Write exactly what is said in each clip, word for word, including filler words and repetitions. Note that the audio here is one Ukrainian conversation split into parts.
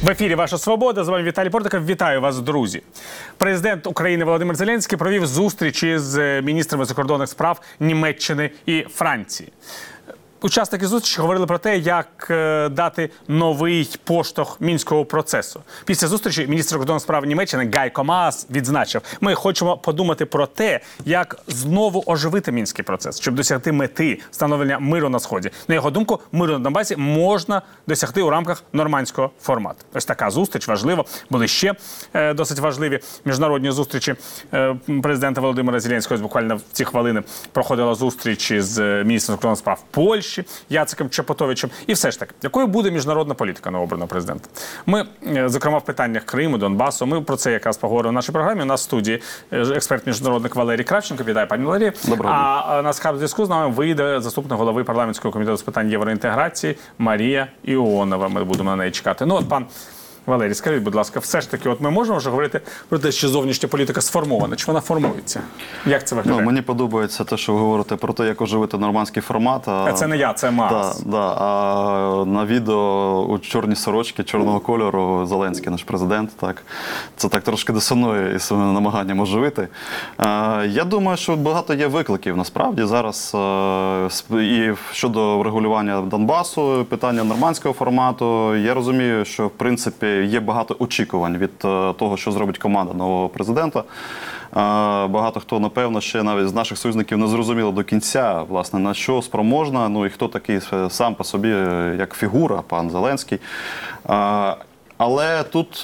В ефірі «Ваша свобода». З вами Віталій Портников. Вітаю вас, друзі. Президент України Володимир Зеленський провів зустрічі з міністрами закордонних справ Німеччини і Франції. Учасники зустрічі говорили про те, як дати новий поштовх мінського процесу. Після зустрічі міністр закордонних справ Німеччини Гайко Маас відзначив: ми хочемо подумати про те, як знову оживити мінський процес, щоб досягти мети встановлення миру на Сході. На його думку, миру на Донбасі можна досягти у рамках нормандського формату. Ось така зустріч важлива. Були ще е, досить важливі міжнародні зустрічі е, президента Володимира Зеленського. Ось буквально в ці хвилини проходила зустріч з міністром закордонних справ Польщі Яцеком Чапутовичем. І все ж таки, якою буде міжнародна політика новообраного президента? Ми, зокрема, в питаннях Криму, Донбасу, ми про це якраз поговоримо в нашій програмі. У нас в студії експерт-міжнародник Валерій Кравченко. Вітаю, пані Валерій. Доброго дня. А на скайп-зв'язку з нами вийде заступник голови парламентського комітету з питань євроінтеграції Марія Іонова. Ми будемо на неї чекати. Ну от, пан Валерій, скажіть, будь ласка, все ж таки, от ми можемо вже говорити про те, що зовнішня політика сформована, чи вона формується? Як це виглядає? Ну, мені подобається те, що ви говорите про те, як оживити нормандський формат. А це не я, це Маас. Да, да, а на відео у чорній сорочці, чорного кольору, Зеленський, наш президент, так, це так трошки дисонує із своїм намаганням оживити. Я думаю, що багато є викликів, насправді, зараз і щодо врегулювання Донбасу, питання нормандського формату. Я розумію, що, в принципі, є багато очікувань від того, що зробить команда нового президента. Багато хто, напевно, ще навіть з наших союзників не зрозуміло до кінця, власне, на що спроможна, ну і хто такий сам по собі, як фігура, пан Зеленський. Але тут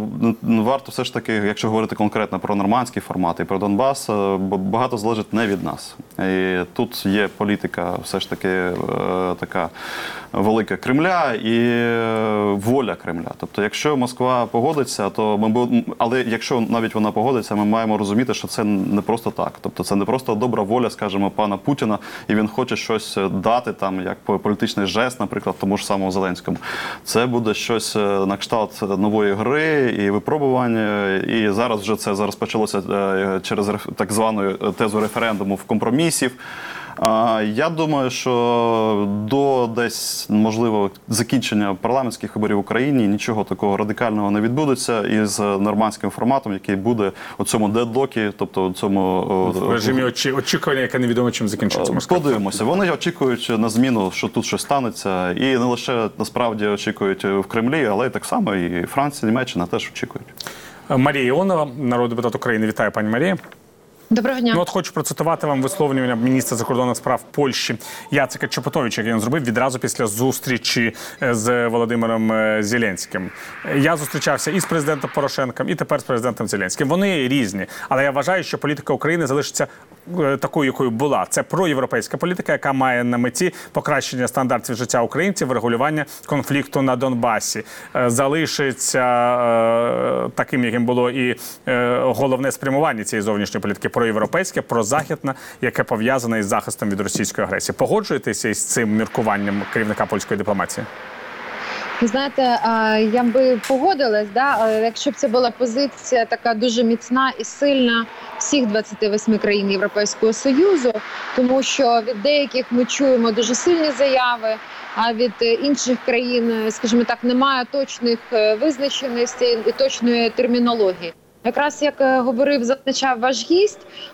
варто все ж таки, якщо говорити конкретно про нормандський формат і про Донбас, багато залежить не від нас. І тут є політика все ж таки така велика Кремля і воля Кремля. Тобто, якщо Москва погодиться, то ми будемо, але якщо навіть вона погодиться, ми маємо розуміти, що це не просто так. Тобто, це не просто добра воля, скажімо, пана Путіна, і він хоче щось дати там, як політичний жест, наприклад, тому ж самому Зеленському. Це буде щось на кшталт нової гри і випробування, і зараз вже це зараз почалося через так звану тезу референдуму в компромісів. Я думаю, що до десь, можливо, закінчення парламентських виборів в Україні нічого такого радикального не відбудеться із нормандським форматом, який буде у цьому дедлокі, тобто у цьому... В режимі очі... очікування, яке невідомо чим закінчиться. Подивимося. Вони очікують на зміну, що тут щось станеться, і не лише, насправді, очікують в Кремлі, але й так само і Франція, Німеччина теж очікують. Марія Іонова, народний депутат України. Вітаю, пані Марія. Доброго дня. Ну, от хочу процитувати вам висловлювання міністра закордонних справ Польщі Яцека Чапутовича, який він зробив відразу після зустрічі з Володимиром Зеленським. Я зустрічався і з президентом Порошенком, і тепер з президентом Зеленським. Вони різні, але я вважаю, що політика України залишиться такою, якою була. Це проєвропейська політика, яка має на меті покращення стандартів життя українців, врегулювання конфлікту на Донбасі. Залишиться таким, яким було і головне спрямування цієї зовнішньої політики – проєвропейське, прозахідне, яке пов'язане із захистом від російської агресії. Погоджуєтеся із цим міркуванням керівника польської дипломатії? Ви знаєте, я би погодилась, да, якщо б це була позиція така дуже міцна і сильна всіх двадцяти восьми країн Європейського Союзу, тому що від деяких ми чуємо дуже сильні заяви, а від інших країн, скажімо так, немає точних визначеностей і точної термінології. Якраз, як говорив, зазначав ваш гість,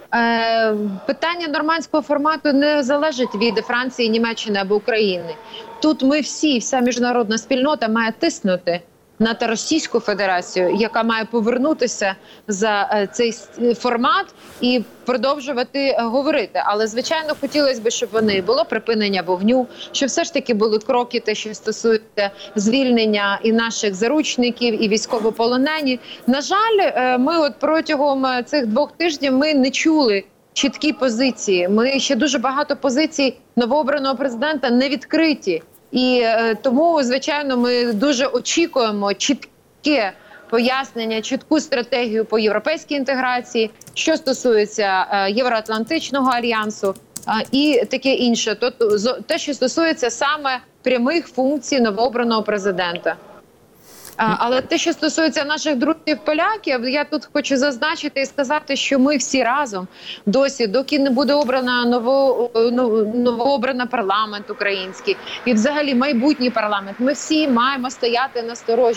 питання нормандського формату не залежить від Франції, Німеччини або України. Тут ми всі, вся міжнародна спільнота має тиснути на Російську Федерацію, яка має повернутися за цей формат і продовжувати говорити. Але, звичайно, хотілося б, щоб вони було припинення вогню, щоб все ж таки були кроки, те, що стосується звільнення і наших заручників, і військовополонені. На жаль, ми от протягом цих двох тижнів ми не чули чіткі позиції. Ми ще дуже багато позицій новообраного президента не відкриті. І е, тому, звичайно, ми дуже очікуємо чітке пояснення, чітку стратегію по європейській інтеграції, що стосується е, Євроатлантичного альянсу е, і таке інше. Тобто те, що стосується саме прямих функцій новообраного президента. Але те, що стосується наших друзів-поляків, я тут хочу зазначити і сказати, що ми всі разом досі, доки не буде обрана ново, новообрана парламент український і взагалі майбутній парламент, ми всі маємо стояти на сторожі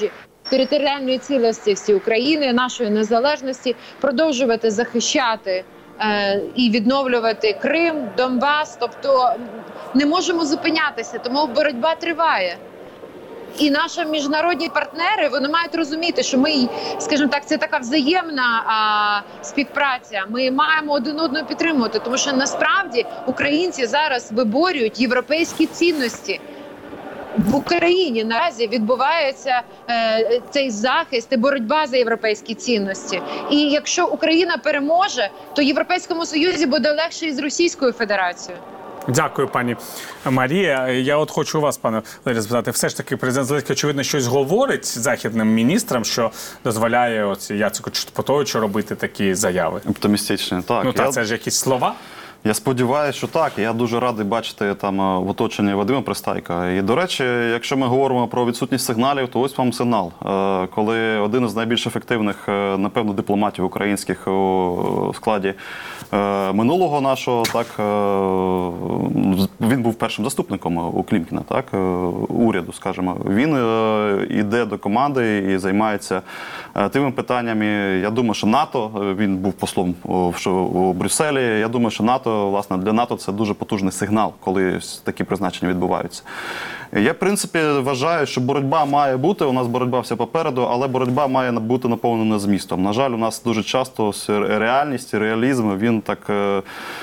територіальної цілісності України, нашої незалежності, продовжувати захищати е, і відновлювати Крим, Донбас. Тобто не можемо зупинятися, тому боротьба триває. І наші міжнародні партнери, вони мають розуміти, що ми, скажімо так, це така взаємна а, співпраця. Ми маємо один одного підтримувати, тому що насправді українці зараз виборюють європейські цінності. В Україні наразі відбувається е, цей захист і боротьба за європейські цінності. І якщо Україна переможе, то Європейському Союзі буде легше із Російською Федерацією. Дякую, пані Марія. Я от хочу у вас, пане Валерію, запитати. Все ж таки, президент Зеленський, очевидно, щось говорить західним міністрам, що дозволяє от Яцеку Чеботовичу робити такі заяви? Оптимістичні, так. Ну так, Я... це ж якісь слова? Я сподіваюся, що так. Я дуже радий бачити там в оточенні Вадима Пристайка. І, до речі, якщо ми говоримо про відсутність сигналів, то ось вам сигнал. Коли один із найбільш ефективних, напевно, дипломатів українських у складі минулого нашого, так, він був першим заступником у Клімкіна, так, уряду, скажімо. Він йде до команди і займається тими питаннями. Я думаю, що НАТО, він був послом у Брюсселі, я думаю, що НАТО, власне, для НАТО це дуже потужний сигнал, коли такі призначення відбуваються. Я, в принципі, вважаю, що боротьба має бути, у нас боротьба вся попереду, але боротьба має бути наповнена змістом. На жаль, у нас дуже часто реальність, реалізм, він так е,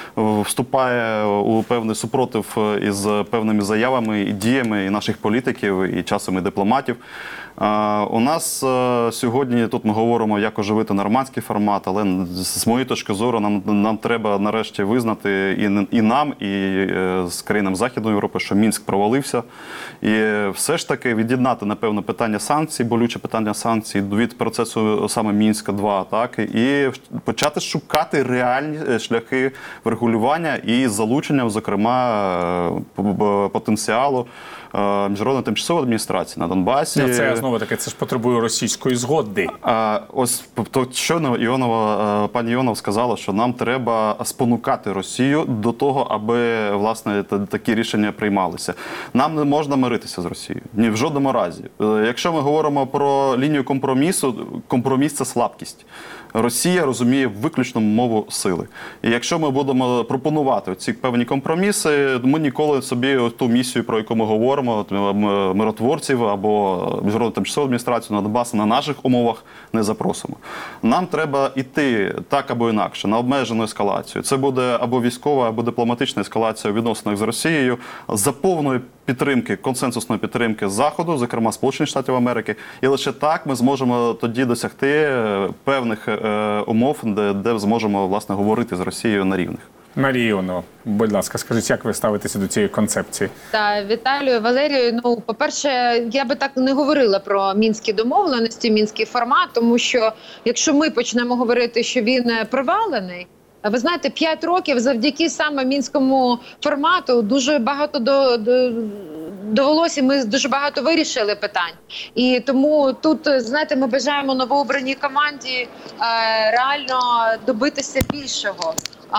вступає у певний супротив із певними заявами і діями і наших політиків, і часом і дипломатів. Е, у нас е, сьогодні, тут ми говоримо, як оживити нормандський формат, але з моєї точки зору нам, нам треба нарешті визнати і, і нам, і е, з країнами Західної Європи, що Мінськ провалився. І все ж таки від'єднати, напевно, питання санкцій, болюче питання санкцій від процесу саме Мінська два, так, і почати шукати реальні шляхи врегулювання і залучення, зокрема, потенціалу міжнародної тимчасової адміністрації на Донбасі. Ну, це, знову таки, це ж потребує російської згоди. А, ось, то, щойно Іонова, пані Іонова сказала, що нам треба спонукати Росію до того, аби, власне, такі рішення приймалися. Нам не можна миритися з Росією. Ні, в жодному разі. Якщо ми говоримо про лінію компромісу, компроміс – це слабкість. Росія розуміє виключно мову сили. І якщо ми будемо пропонувати ці певні компроміси, ми ніколи собі ту місію, про яку ми говоримо, миротворців або міжнародну тимчасову адміністрацію на Донбас на наших умовах не запросимо. Нам треба йти так або інакше, на обмежену ескалацію. Це буде або військова, або дипломатична ескалація у відносинах з Росією за повної підтримки, консенсусної підтримки Заходу, зокрема Сполучених Штатів Америки. І лише так ми зможемо тоді досягти певних е, умов, де, де зможемо, власне, говорити з Росією на рівних. Марія Іонова, будь ласка, скажіть, як ви ставитеся до цієї концепції? Та, Віталію, Валерію, ну, по-перше, я би так не говорила про мінські домовленості, мінський формат, тому що якщо ми почнемо говорити, що він провалений, ви знаєте, п'ять років завдяки саме мінському формату дуже багато до, до, довелося, ми дуже багато вирішили питань. І тому тут, знаєте, ми бажаємо новообраній команді е, реально добитися більшого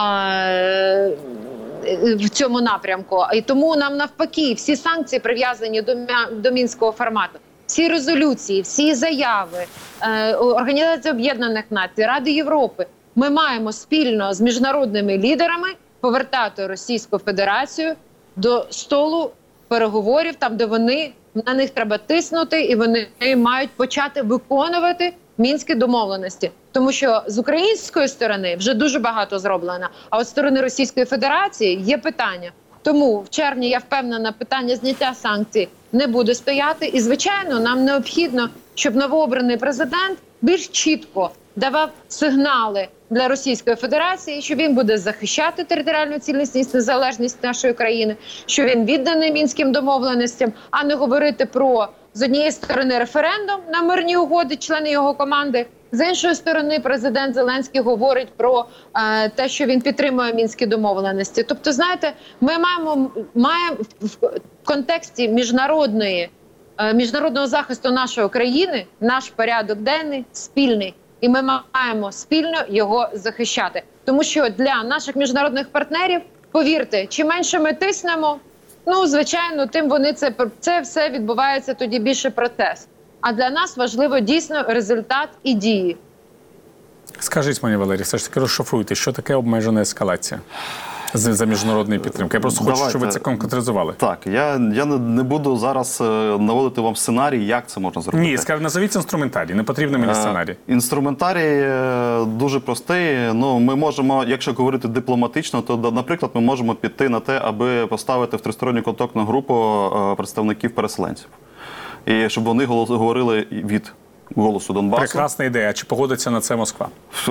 е, в цьому напрямку. І тому нам навпаки всі санкції прив'язані до, до мінського формату. Всі резолюції, всі заяви е, Організації Об'єднаних Націй, Ради Європи. Ми маємо спільно з міжнародними лідерами повертати Російську Федерацію до столу переговорів, там, де вони, на них треба тиснути, і вони мають почати виконувати мінські домовленості. Тому що з української сторони вже дуже багато зроблено, а от з сторони Російської Федерації є питання. Тому в червні, я впевнена, питання зняття санкцій не буде стояти. І, звичайно, нам необхідно, щоб новообраний президент більш чітко давав сигнали для Російської Федерації, що він буде захищати територіальну цілісність, незалежність нашої країни, що він відданий мінським домовленостям, а не говорити про, з однієї сторони, референдум на мирні угоди, члени його команди, з іншої сторони, президент Зеленський говорить про е, те, що він підтримує мінські домовленості. Тобто, знаєте, ми маємо, маємо в контексті міжнародної, е, міжнародного захисту нашої країни наш порядок денний спільний. І ми маємо спільно його захищати. Тому що для наших міжнародних партнерів, повірте, чим менше ми тиснемо, ну, звичайно, тим вони це, це все відбувається тоді більше процес. А для нас важливо дійсно результат і дії. Скажіть мені, Валерій, все ж таки розшифруйте, що таке обмежена ескалація за, за міжнародної підтримки. Я просто хочу, Давайте. щоб ви це конкретизували. Так, я, я не, не буду зараз е, наводити вам сценарій, як це можна зробити. Ні, скажіть, назовіть інструментарій, не потрібно мені сценарій. Е, Інструментарій е, дуже простий. Ну, ми можемо, якщо говорити дипломатично, то, да, наприклад, ми можемо піти на те, аби поставити в тристоронню контактну групу е, представників переселенців. І щоб вони голос, говорили від голосу Донбасу. Прекрасна ідея. Чи погодиться на це Москва?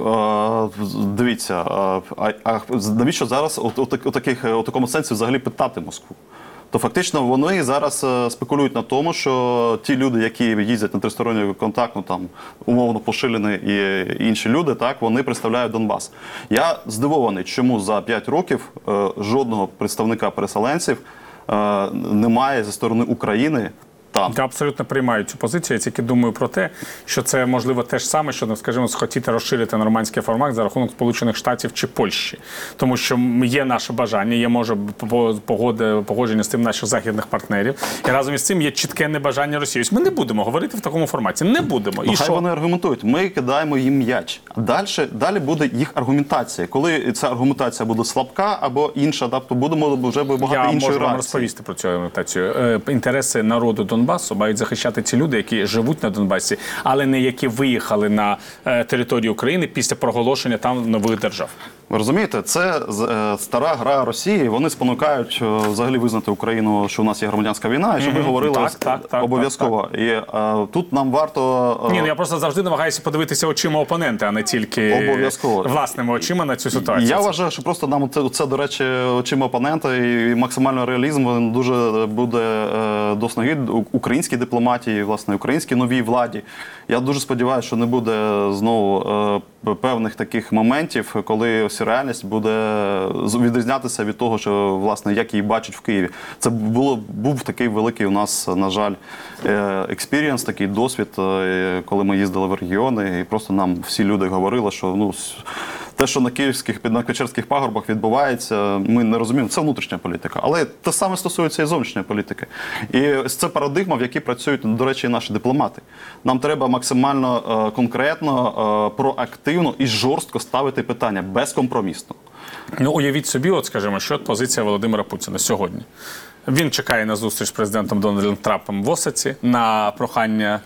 А, дивіться, а, а навіщо зараз у, у, у, таких, у такому сенсі взагалі питати Москву? То фактично вони зараз спекулюють на тому, що ті люди, які їздять на тристоронню контактну, там умовно Пошиліни і інші люди, так вони представляють Донбас. Я здивований, чому за п'ять років е, жодного представника переселенців е, немає зі сторони України. Там. Я абсолютно приймаю цю позицію. Я тільки думаю про те, що це можливо те ж саме, що, скажімо, схотіти розширити нормандський формат за рахунок Сполучених Штатів чи Польщі. Тому що є наше бажання, є може погодження з тим наших західних партнерів. І разом із цим є чітке небажання Росії. Ось ми не будемо говорити в такому форматі. Не будемо. Ну, І хай що? вони аргументують. Ми кидаємо їм м'яч. Далі, далі буде їх аргументація. Коли ця аргументація буде слабка або інша, тобто будемо вже багато Я іншої можу вам реакції. розповісти про цю аргументацію. Е, інтереси народу Донбасу мають захищати ці люди, які живуть на Донбасі, але не які виїхали на е, територію України після проголошення там нових держав. Ви розумієте, це е, стара гра Росії. Вони спонукають е, взагалі визнати Україну, що у нас є громадянська війна, і щоб ми говорили Так, так, так, обов'язково. І е, тут нам варто е, Ні, ну я просто завжди намагаюся подивитися очима опонента, а не тільки Обов'язково. власними очима на цю ситуацію. Я вважаю, що просто нам це, це до речі, очима опонента і максимально реалізм він дуже буде е, до снаги українській дипломатії, власне, українській новій владі. Я дуже сподіваюся, що не буде знову е, певних таких моментів, коли ось реальність буде відрізнятися від того, що власне як її бачать в Києві. Це було був такий великий у нас, на жаль, експірієнс, такий досвід, е, коли ми їздили в регіони, і просто нам всі люди говорили, що ну. Те, що на київських, на Печерських пагорбах відбувається, ми не розуміємо, це внутрішня політика. Але те саме стосується і зовнішньої політики. І ось це парадигма, в якій працюють, до речі, і наші дипломати. Нам треба максимально е, конкретно, е, проактивно і жорстко ставити питання, безкомпромісно. Ну, уявіть собі, от скажімо, що позиція Володимира Путіна сьогодні. Він чекає на зустріч з президентом Дональдом Трампом в Осаці на прохання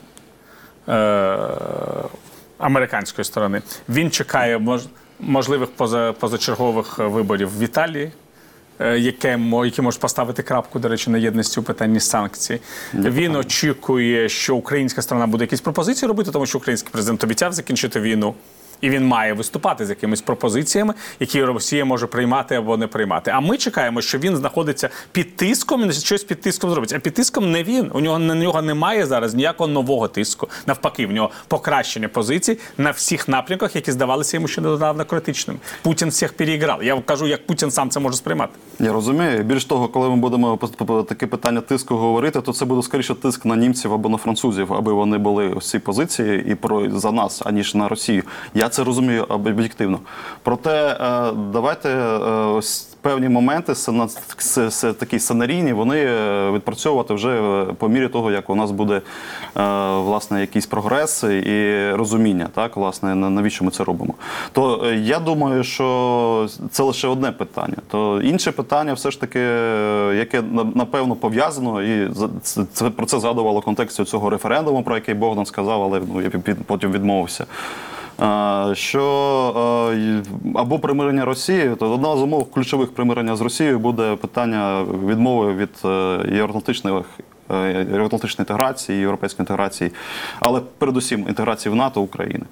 е, американської сторони. Він чекає мож, можливих поза, позачергових виборів в Італії, е, яке, які можуть поставити крапку, до речі, на єдності у питанні санкцій. Він очікує, що українська сторона буде якісь пропозиції робити, тому що український президент обіцяв закінчити війну. І він має виступати з якимись пропозиціями, які Росія може приймати або не приймати. А ми чекаємо, що він знаходиться під тиском і щось під тиском зробить. А під тиском не він. У нього на нього немає зараз ніякого нового тиску. Навпаки, в нього покращення позицій на всіх напрямках, які здавалися йому ще недавно критичними. Путін всіх переіграв. Я кажу, як Путін сам це може сприймати. Я розумію. Більш того, коли ми будемо таке питання тиску говорити, то це буде скоріше тиск на німців або на французів, аби вони були ось ці позиції і про за нас, аніж на Росію. Я це розумію об'єктивно. Проте давайте ось певні моменти, такі сценарійні, вони відпрацьовувати вже по мірі того, як у нас буде власне якийсь прогрес і розуміння, так, власне, навіщо ми це робимо. То я думаю, що це лише одне питання. То інше питання все ж таки, яке напевно пов'язано, і це, про це згадувало в контексті цього референдуму, про який Богдан сказав, але ну, я потім відмовився. Що або примирення Росії, то одна з умов ключових примирення з Росією буде питання відмови від євроатлантичної євроатлантичної інтеграції, європейської інтеграції, але передусім інтеграції в НАТО України.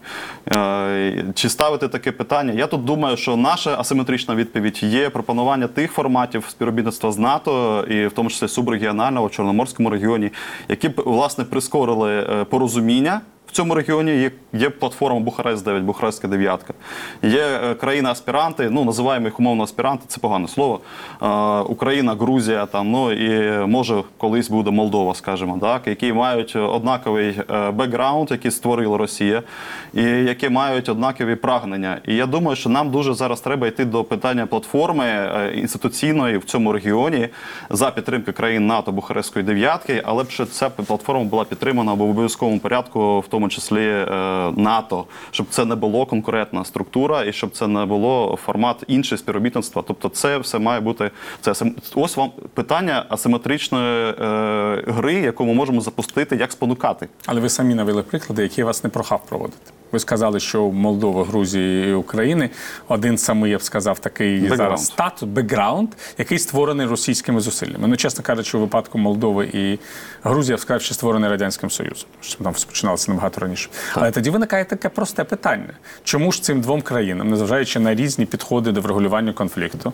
Чи ставити таке питання? Я тут думаю, що наша асиметрична відповідь є пропонування тих форматів співробітництва з НАТО, і в тому числі субрегіонального в Чорноморському регіоні, які б, власне, прискорили порозуміння в цьому регіоні є, є платформа Бухарест дев'ять, Бухарестська дев'ятка. Є е, країни-аспіранти, ну, називаємо їх умовно аспіранти, це погане слово. Е, Україна, Грузія, там, ну, і може колись буде Молдова, скажімо, так, які мають однаковий е, бекграунд, який створила Росія, і які мають однакові прагнення. І я думаю, що нам дуже зараз треба йти до питання платформи е, інституційної в цьому регіоні за підтримки країн НАТО, Бухарестської дев'ятки, але б ще ця платформа була підтримана в обов'язковому порядку, в тому числі е, НАТО, щоб це не було конкурентна структура і щоб це не було формат іншого співробітництва. Тобто це все має бути, це ось вам питання асиметричної е, гри, яку ми можемо запустити, як спонукати. Але ви самі навели приклади, які я вас не прохав проводити. Ви сказали, що у Молдови, Грузії і України один самий, я б сказав, такий Background. зараз статус, бекграунд, який створений російськими зусиллями. Ну, чесно кажучи, у випадку Молдови і Грузії, я б сказав, що створений Радянським Союзом. Що там починалося набагато раніше. Так. Але тоді виникає таке просте питання. Чому ж цим двом країнам, незважаючи на різні підходи до врегулювання конфлікту,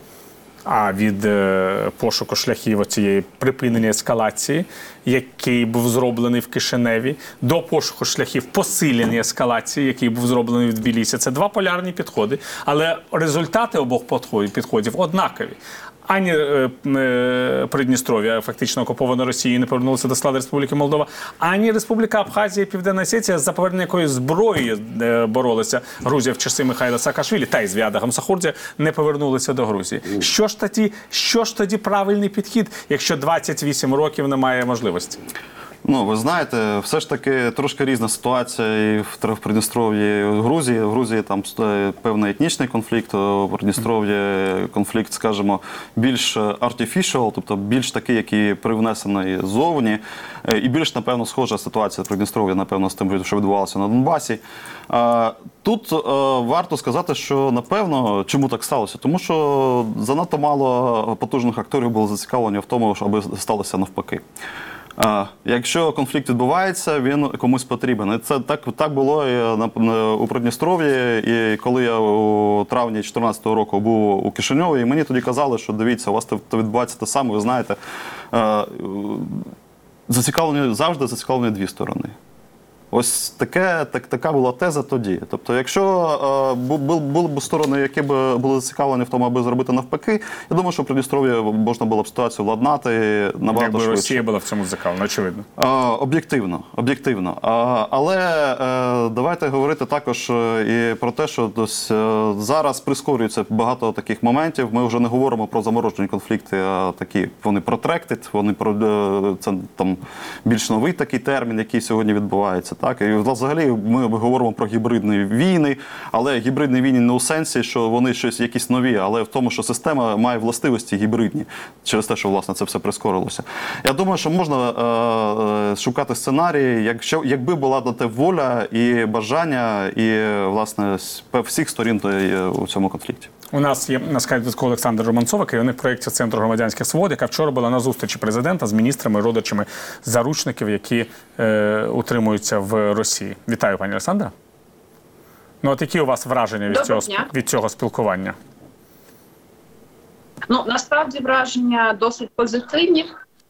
а від е, пошуку шляхів цієї припинення ескалації, який був зроблений в Кишиневі, до пошуку шляхів посилення ескалації, який був зроблений в Тбілісі. Це два полярні підходи, але результати обох підходів однакові. Ані е, е, Придністров'я, фактично окупована Росією, не повернулася до складу Республіки Молдова, ані Республіка Абхазія і Південна Осетія, за повернення якої зброї е, боролися Грузія в часи Михайла Саакашвілі, та й з Віада Гамсахурдія, не повернулися до Грузії. Що ж тоді, що ж тоді правильний підхід, якщо двадцять вісім років немає можливості? Ну, ви знаєте, все ж таки трошки різна ситуація і в Придністров'ї, і в Грузії. В Грузії там певний етнічний конфлікт, у Придністров'ї конфлікт, скажімо, більш artificial, тобто більш такий, який привнесений ззовні. І більш, напевно, схожа ситуація в Придністров'ї, напевно, з тим, що відбувалося на Донбасі. Тут варто сказати, що, напевно, чому так сталося? Тому що занадто мало потужних акторів було зацікавлені в тому, аби сталося навпаки. А, якщо конфлікт відбувається, він комусь потрібен. І це так, так було і на, у Придністров'ї, і коли я у травні дві тисячі чотирнадцятого року був у Кишиньові, і мені тоді казали, що дивіться, у вас то відбувається те саме, ви знаєте, а, зацікавлені, завжди зацікавлені дві сторони. Ось таке, так, така була теза тоді. Тобто, якщо е, були б сторони, які б були зацікавлені в тому, аби зробити навпаки, я думаю, що в Придністров'ї можна було б ситуацію владнати набагато Якби швидше. Росія була в цьому зацікавлена, очевидно. Е, об'єктивно, об'єктивно. Е, але е, давайте говорити також і про те, що дось, е, зараз прискорюється багато таких моментів. Ми вже не говоримо про заморожені конфлікти, а такі вони protracted, вони про е, це там більш новий такий термін, який сьогодні відбувається. Так, і взагалі ми говоримо про гібридні війни, але гібридні війни не у сенсі, що вони щось якісь нові, але в тому, що система має властивості гібридні, через те, що, власне, це все прискорилося. Я думаю, що можна е, шукати сценарії, якщо, якби була на те воля і бажання, і, власне, всіх сторін у цьому конфлікті. У нас є на скайпі Олександр Романцова, керівник проєкту Центру громадянських свобод, яка вчора була на зустрічі президента з міністрами, родичами заручників, які е, утримуються в Росії. Вітаю, пані Олександра. Ну, от які у вас враження від цього, від цього спілкування? Ну, насправді враження досить позитивні.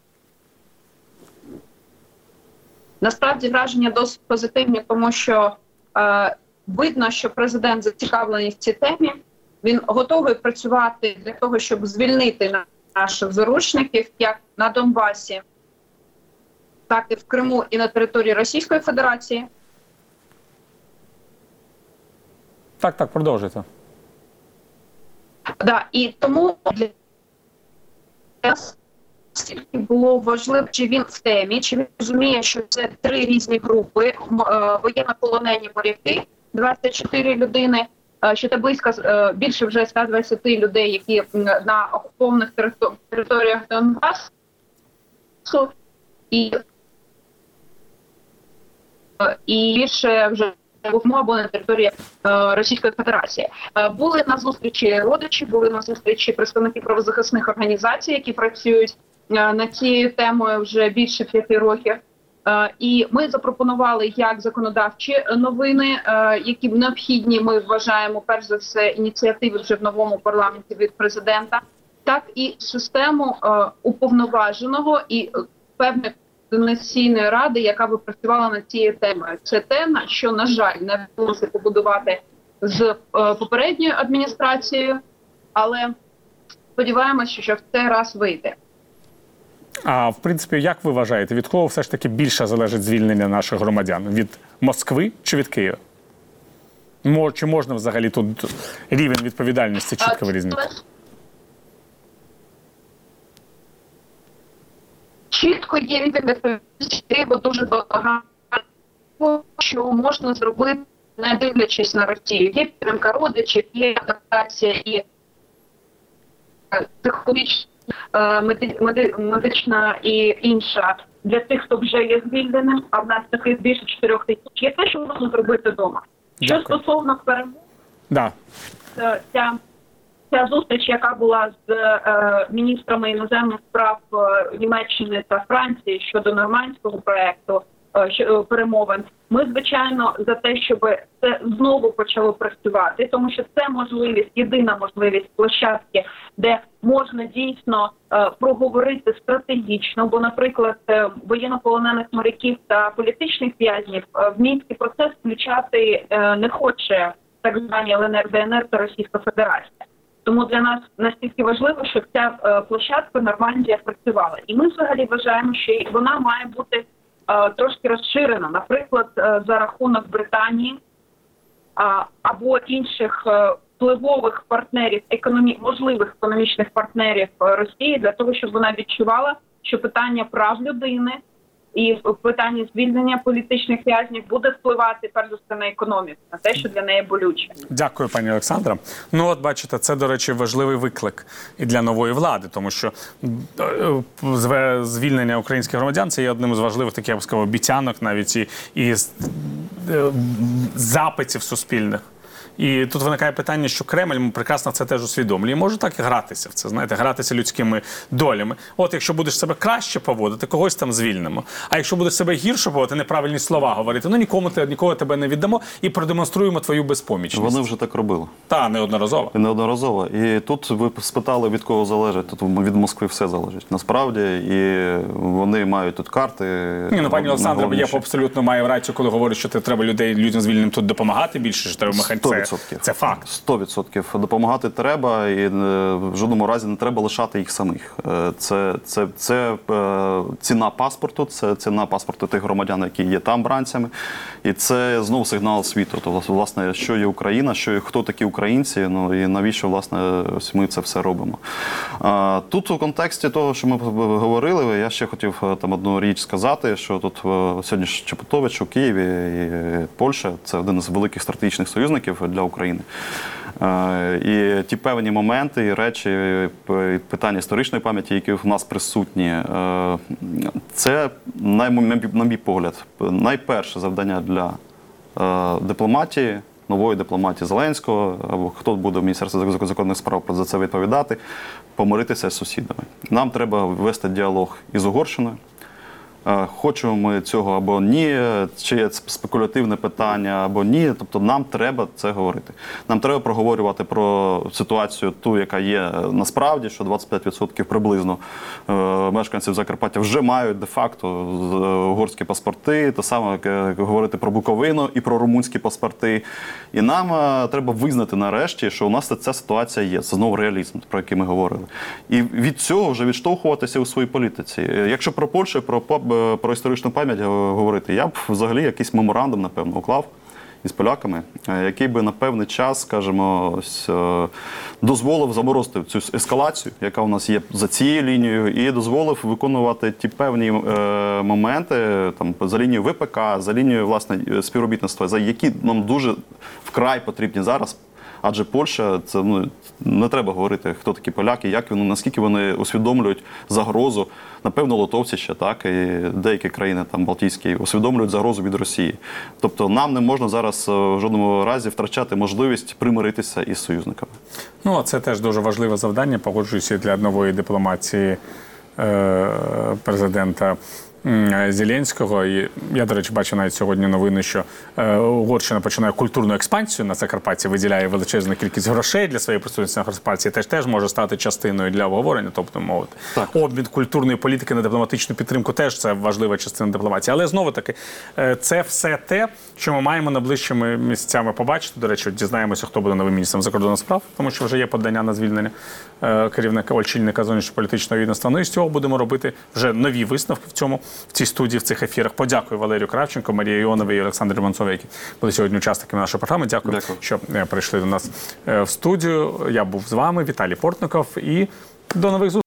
Насправді враження досить позитивні, тому що е, видно, що президент зацікавлений в цій темі. Він готовий працювати для того, щоб звільнити наших заручників як на Донбасі, так і в Криму і на території Російської Федерації. Так, так, продовжуйте. Да, і тому для нас було важливо, чи він в темі, чи він розуміє, що це три різні групи, воєннополонені моряки, двадцять чотири людини, що це близько, більше вже ста двадцяти людей, які на окупованих територіях Донбасу, і, і більше вже або на території Російської Федерації. Були на зустрічі родичі, були на зустрічі представники правозахисних організацій, які працюють над цією темою вже більше п'яти років. І ми запропонували як законодавчі новини, які необхідні, ми вважаємо, перш за все, ініціативи вже в новому парламенті від президента, так і систему уповноваженого і певних координаційної ради, яка би працювала над цією темою. Це тема, що, на жаль, не вдалося побудувати з е, попередньою адміністрацією, але сподіваємося, що в цей раз вийде. А в принципі, як ви вважаєте, від кого все ж таки більше залежить звільнення наших громадян? Від Москви чи від Києва? Мо- Чи можна взагалі тут рівень відповідальності чітко вирізнити? Чітко є рівень відповідальності, бо дуже багато, що можна зробити, не дивлячись на Росію. Є підтримка родичів, є адаптація і психологічна, меди- меди- медична і інша для тих, хто вже є звільненим, а в нас таких більше чотирьох тисяч. Є те, що можна зробити вдома. Що Дякую. стосовно перемог, Да. Е, ця, ця зустріч, яка була з е, міністрами іноземних справ е, Німеччини та Франції щодо нормандського проекту е, що, е, перемовин, ми, звичайно, за те, щоб це знову почало працювати, тому що це можливість, єдина можливість площадки, де можна дійсно е, проговорити стратегічно, бо, наприклад, е, воєннополонених моряків та політичних в'язнів е, в Мінський процес включати е, не хоче так звані Л Н Р, Д Н Р та Російська Федерація. Тому для нас настільки важливо, щоб ця е, площадка Нормандія працювала. І ми взагалі вважаємо, що й вона має бути е, трошки розширена, наприклад, е, за рахунок Британії а, або інших е, впливових партнерів, економі... можливих економічних партнерів е, Росії, для того, щоб вона відчувала, що питання прав людини і питання звільнення політичних в'язнів буде впливати перш за все на економіку, на те, що для неї болюче. Дякую, пані Олександра. Ну, от бачите, це, до речі, важливий виклик і для нової влади, тому що е, зве- звільнення українських громадян – це є одним з важливих таких, я б сказав, обіцянок навіть і, і з- е, запитів суспільних. І тут виникає питання, що Кремль прекрасно це теж усвідомлює. І може так і гратися в це, знаєте, гратися людськими долями. От якщо будеш себе краще поводити, когось там звільнимо. А якщо будеш себе гірше поводити, неправильні слова говорити, ну нікому те, нікого тебе не віддамо і продемонструємо твою безпомічність. Вони вже так робили. Та, неодноразово. І неодноразово. І тут ви спитали, від кого залежить. Тут від Москви все залежить. Насправді, і вони мають тут карти. Ні, ну пані Олександра, я найголовніші. абсолютно маю рацію, коли говорю, що ти треба людей, людям звільненим тут допомагати більше, що треба механізм. сто відсотків. Це факт. сто відсотків. Допомагати треба, і е, в жодному разі не треба лишати їх самих. Е, Це, це, це е, ціна паспорту, це ціна паспорту тих громадян, які є там бранцями. І це знову сигнал світу. Тобто, власне, що є Україна, що є, хто такі українці, ну і навіщо, власне, ось ми це все робимо. А, тут у контексті того, що ми говорили, я ще хотів там одну річ сказати, що тут сьогодні ж Чепутович у Києві і Польща – це один з великих стратегічних союзників для України. І ті певні моменти, і речі, і питання історичної пам'яті, які в нас присутні, це, на мій погляд, найперше завдання для дипломатії, нової дипломатії Зеленського, або хто буде в Міністерстві закордонних справ за це відповідати, помиритися з сусідами. Нам треба вести діалог із Угорщиною. Хочемо ми цього або ні, чи є спекулятивне питання, або ні. Тобто нам треба це говорити. Нам треба проговорювати про ситуацію ту, яка є насправді, що двадцять п'ять відсотків приблизно мешканців Закарпаття вже мають де-факто угорські паспорти, те саме говорити про Буковину і про румунські паспорти. І нам треба визнати нарешті, що у нас ця ситуація є. Це знову реалізм, про який ми говорили. І від цього вже відштовхуватися у своїй політиці. Якщо про Польщу, про про історичну пам'ять говорити, я б взагалі якийсь меморандум, напевно, уклав із поляками, який би на певний час, скажімо, ось, дозволив заморозити цю ескалацію, яка у нас є за цією лінією, і дозволив виконувати ті певні е, моменти там, за лінією В П К, за лінією власне, співробітництва, за які нам дуже вкрай потрібні зараз. Адже Польща, це ну не треба говорити, хто такі поляки, як вони, наскільки вони усвідомлюють загрозу. Напевно, литовці ще так, і деякі країни там Балтійські усвідомлюють загрозу від Росії. Тобто нам не можна зараз в жодному разі втрачати можливість примиритися із союзниками. Ну, це теж дуже важливе завдання, погоджуюся, для нової дипломатії е- президента м, Зеленського. І я, до речі, бачу навіть сьогодні новини, що е, Угорщина починає культурну експансію на Закарпатті, виділяє величезну кількість грошей для своєї присутності на Закарпатті. Теж теж може стати частиною для обговорення, тобто мовити. Так. Обмін культурної політики на дипломатичну підтримку теж це важлива частина дипломатії. Але знову таки, е, це все те, що ми маємо найближчими місяцями побачити. До речі, дізнаємося, хто буде новим міністром закордонних справ, тому що вже є подання на звільнення е, керівника очільника зовнішньополітичного відомства. Ну і з цього будемо робити вже нові висновки в цьому в цій студії, в цих ефірах. Подякую Валерію Кравченко, Марії Іоновій і Олександру Іванцовій, які були сьогодні учасниками нашої програми. Дякую, Дякую. що е, прийшли до нас е, в студію. Я був з вами, Віталій Портников, і до нових зустрічей.